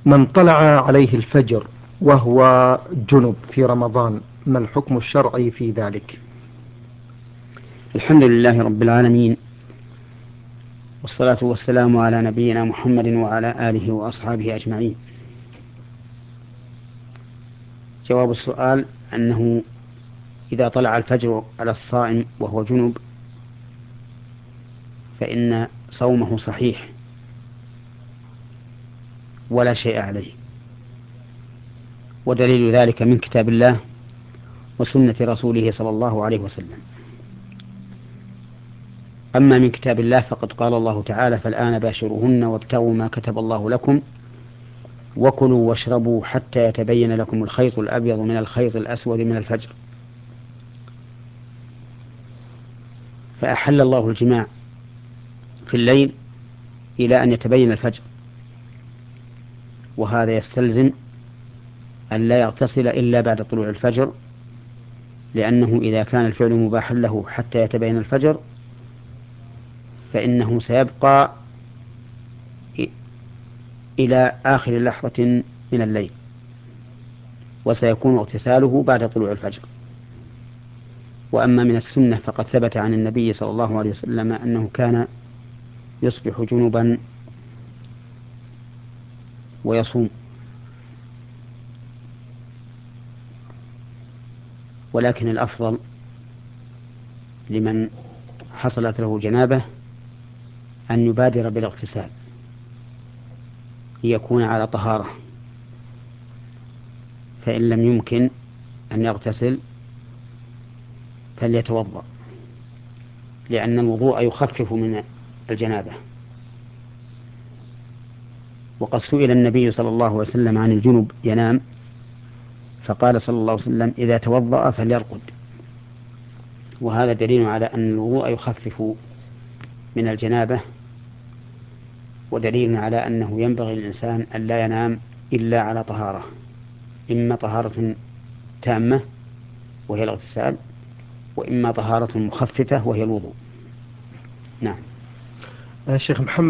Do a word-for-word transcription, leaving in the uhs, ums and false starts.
من طلع عليه الفجر وهو جنب في رمضان، ما الحكم الشرعي في ذلك؟ الحمد لله رب العالمين، والصلاة والسلام على نبينا محمد وعلى آله وأصحابه أجمعين. جواب السؤال أنه إذا طلع الفجر على الصائم وهو جنب فإن صومه صحيح ولا شيء عليه، ودليل ذلك من كتاب الله وسنة رسوله صلى الله عليه وسلم. أما من كتاب الله فقد قال الله تعالى: فالآن باشروهن وابتغوا ما كتب الله لكم وكلوا واشربوا حتى يتبين لكم الخيط الأبيض من الخيط الأسود من الفجر. فأحل الله الجماع في الليل إلى أن يتبين الفجر، وهذا يستلزم أن لا يغتسل إلا بعد طلوع الفجر، لأنه إذا كان الفعل مباحا له حتى يتبين الفجر فإنه سيبقى إلى آخر لحظة من الليل، وسيكون اغتساله بعد طلوع الفجر. وأما من السنة فقد ثبت عن النبي صلى الله عليه وسلم أنه كان يصبح جنبا ويصوم، ولكن الأفضل لمن حصلت له جنابة أن يبادر بالاغتسال ليكون على طهارة، فإن لم يمكن أن يغتسل فليتوضأ، لأن الوضوء يخفف من الجنابة. وقد سئل النبي صلى الله عليه وسلم عن الجنب ينام، فقال صلى الله عليه وسلم: إذا توضأ فليرقد. وهذا دليل على أن الوضوء يخفف من الجنابة، ودليل على أنه ينبغي للإنسان أن لا ينام إلا على طهارة، إما طهارة تامة وهي الاغتسال، وإما طهارة مخففة وهي الوضوء. نعم. شيخ محمد